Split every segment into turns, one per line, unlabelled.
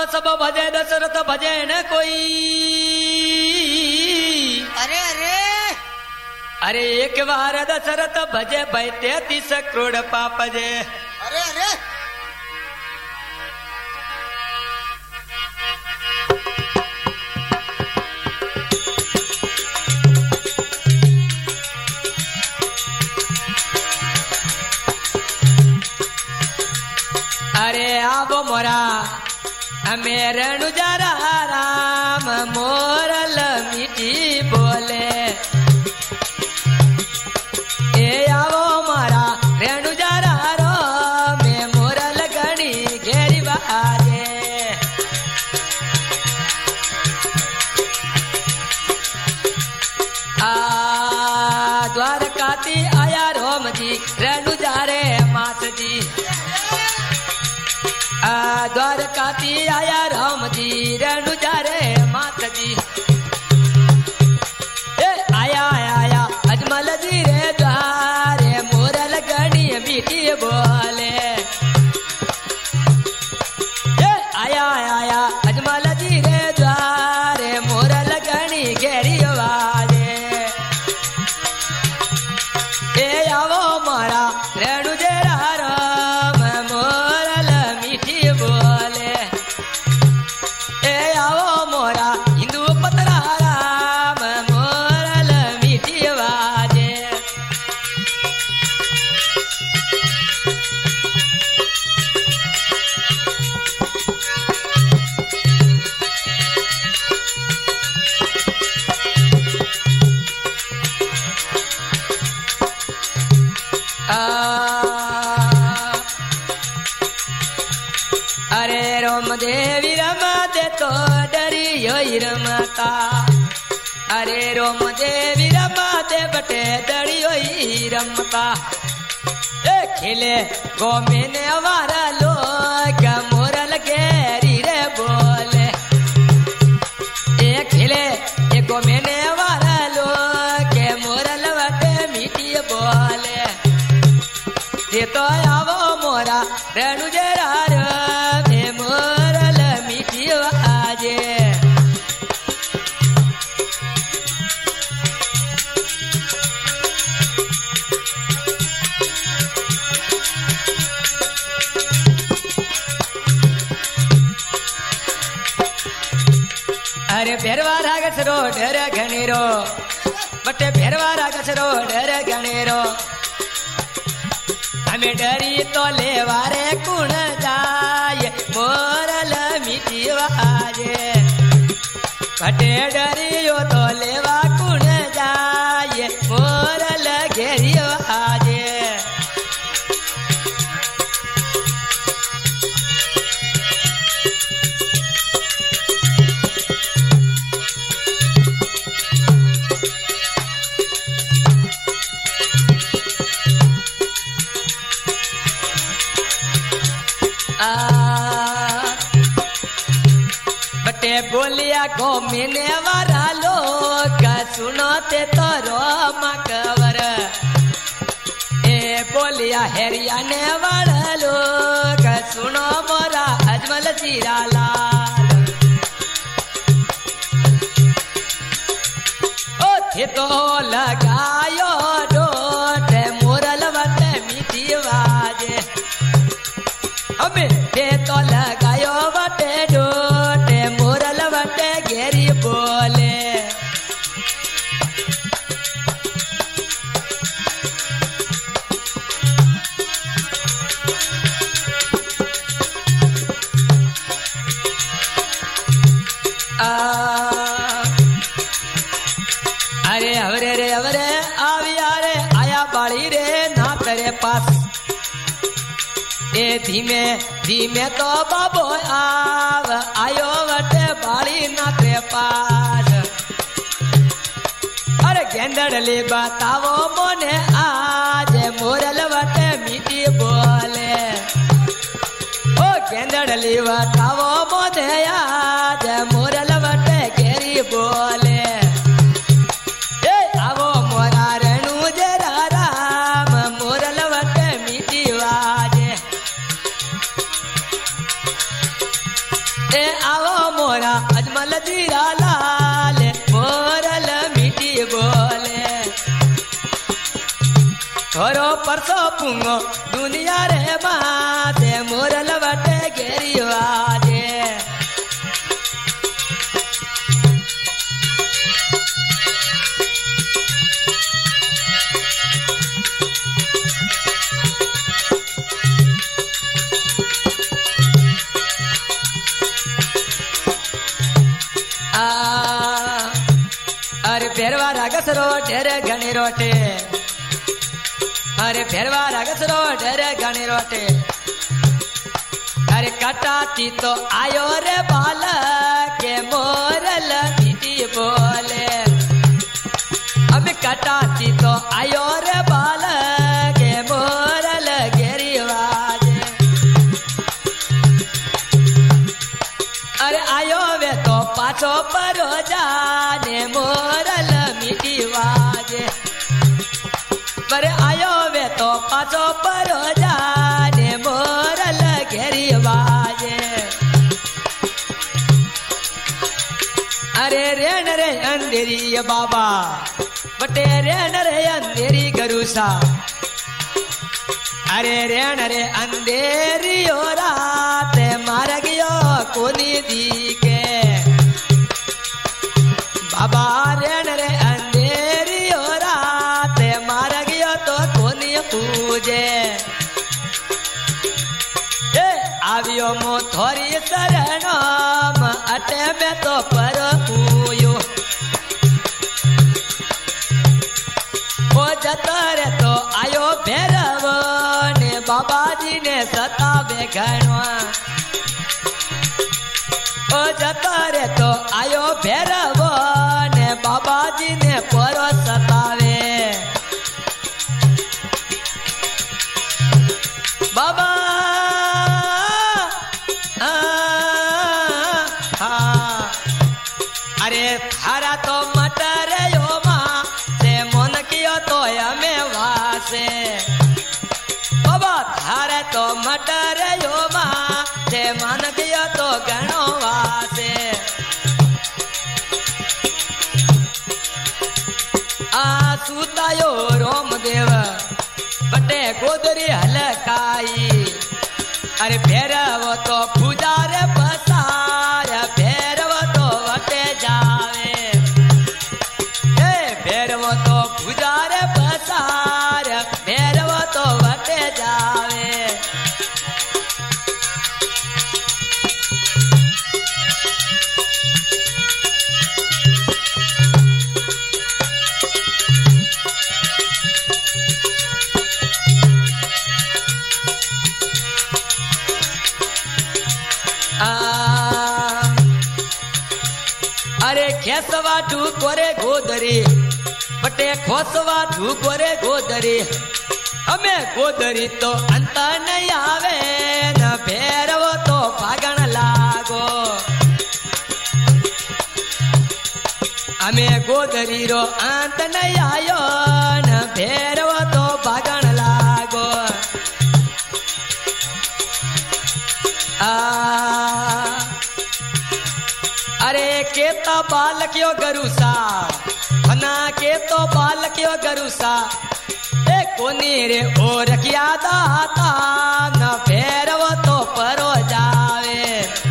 सब भजे दशरथ भजे न कोई।
अरे अरे
अरे एक बार दशरथ भजे भाई 33 करोड़ पाप जे।
अरे अरे
अरे आवो मोरा हमें रणुजारा राम मोरल मीठी बोले। ए आवो मोरा रणुजारा रो में मोरल गणी घेरी बाजे। आ द्वारकाती आया रोम जी रणुजारे मात जी। द्वारकाती आया राम जी रणुजारे मात जी। आया आया अजमल जी रे द्वारे मोरल गणी मीठी बोले। आया आया अजमल जी रे द्वारे मोरल गणी घेरी आवाजे। आवो मारा रणुजेरा राम मोरल मीठी बोले। आवो मोरा हिंदू पतरा राम मोरल मीठी बाजे। अरे रोम देवी रमते तो डरी योई रमता। अरे रोम देवी रमते बटे डरी योई रमता। खिले गो मैंने हमारा लोग मोरल घेरी रे बोले। खिले गो मैंने हमारा लोग मोरल बटे मीठी बोले। ये तो आवो मोरा रणुजेरा रे मोरल मीठी बाजे। अरे भेरवा रागस रो डर घनेरो बटे भेरवा रागस रो डर घनेरो। हमें डरी तो लेवारे कुण जाए मोरल मीठी बाजे। बटे डरियो तो लेवा कुण जाए मोरल घेरी बाजे। बटे बोलिया गो मैंने वारा लोग सुनो ते तो रोम कवर। बोलिया हरियाणे वाला लोग सुनो मोरा अजमल जीरा लाल। ओ थे तो लगायो डोट मोरल बटे मीठी बाजे। हमें थे तो लगायो बटे डोट मोरल बटे घेरी बोले। अरे हवरे रे हवरे आवी आरे आया बाड़ी रे ना तेरे पास। धीमे धीमे तो बाबो आव आयो वटे बाड़ी ना तेरे पास। अरे गेंदड़ली बतावो मोने आज मोरल वटे मीठी बोले। ओ गेंदड़ली बतावो मोने आज मोरल वटे घेरी बोले। आवो मोरा रणुजेरा राम मोरल वटे मीठी बाजे। ए आवो मोरा अजमल जीरा लाल मोरल मीठी बोले थोरो परसो पुंगो दुनिया रे माते मोरल वटे घेरी वाजे अरे फेरवा रागस रो ढेरे घनी रोटे अरे फेरवा रागस रो ढेरे घनी रोटे अरे कटाती तो आयो रे बाल के मोरल मीठी बोले अब कटाती तो आयो रे बाल के मोरल घेरी वाजे अरे आयो वे तो पाछो परो जाने मोरल मीठी वाजे पर आयो वे तो पाछो परो जाने मोरल घेरी वाजे अरे रेण रे अंधेरी बाबा बटे रेण रे अंधेरी गरुसा अरे रेण रे अंधेरी ओ रात मार गयो कोनी दी के बाबा रेण रे अंधेरी ओ रात मार गयो तो कोनी पूजे ए आवियो मो थोरी शरणम अटे में तो पर पूयो ओ जतरे तो आयो भैरव ने बाबा जी ने सतावे घणवा ओ जतरे तो आयो भैरव ने बाबा जी ने परो सतावे बाबा अरे थारा तो मटर यो माँ से मन कियो तो हमें वासे बाबा थारे तो मटर यो माँ से मन कियो तो गणो वासे आ सुतायो रोमदेव बटे गोदरी हलकाई अरे भैरव तो पूजार पसार भैरव तो वटे जावे हे भैरव तो पूजार पसार भैरव तो वटे जावे अरे खेसवा ढूकोरे गोदरी बटे खोसवा ढूकोरे गोदरी हमें गोदरी तो अंत नहीं आवे न भैरव तो भागण लागो हमें गोदरी रो अंत नहीं आयो न भैरव तो भागण लागो अरे केता बालक्यो गरुसा फना के तो बालक्यो गरुसा ए कोनी रे ओ रखिया दाता न भैरव तो परो जावे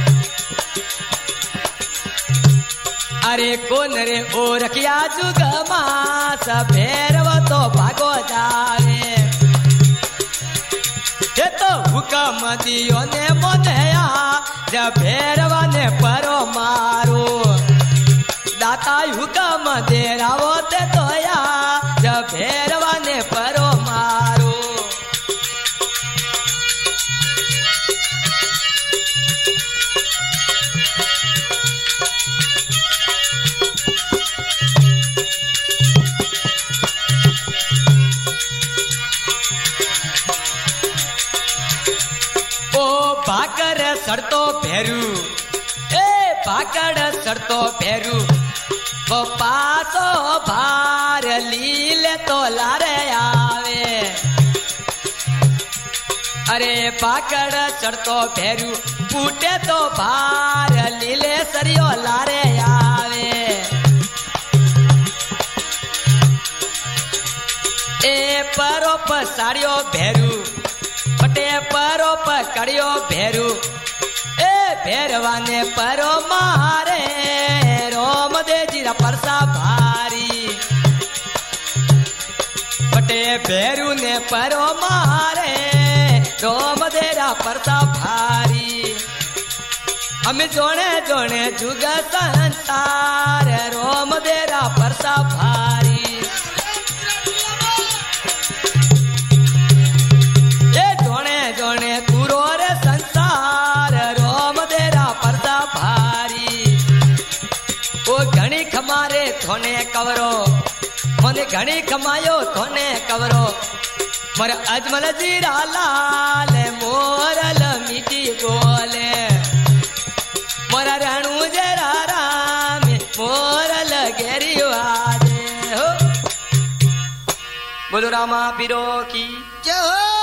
अरे कोन रे ओ रखिया जुग मास भैरव तो भागो जावे ये तो हुक्म दियो ने मोदया जब भैरव ने परो मारो दाता हुक्म दे रावो ते तोया जब भैरव ने परो मारो भाकर सड़तो भेरू ए भाकर सड़तो भेरू वो पासो भार लीले तो लारे आवे अरे भाकर सड़तो भेरू फूटे तो भार साड़ियो भेरू पटे परो पकड़ियो भेरू ए भेरवा ने परो मारे रोम दे जीरा परसा भारी पटे भेरू ने परो मारे रोम देरा परसा भारी हम जोने जोने जुग संसार रोम देरा परसा भारी ए जोने जोने तुरो रे संसार रोम देरा परसा भारी ओ घणी खमारे थोने कवरो मोने घणी खमायो थोने कवरो मोर अजमल जीरा लाल मोरल मीठी बोले मोरा रणु जरा राम मोरल घेरी आजे हो बोलो रामा पीरो की
जय हो।